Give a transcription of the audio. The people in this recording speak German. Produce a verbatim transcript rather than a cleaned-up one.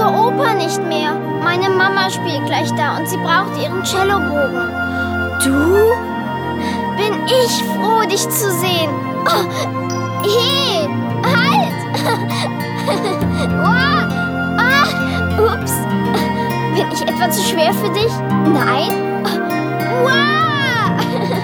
zur Oper nicht mehr. Meine Mama spielt gleich da und sie braucht ihren Cellobogen. Du? Bin ich froh, dich zu sehen. Oh, hey, halt! Oh, ah, ups. Bin ich etwa zu schwer für dich? Nein? Wow!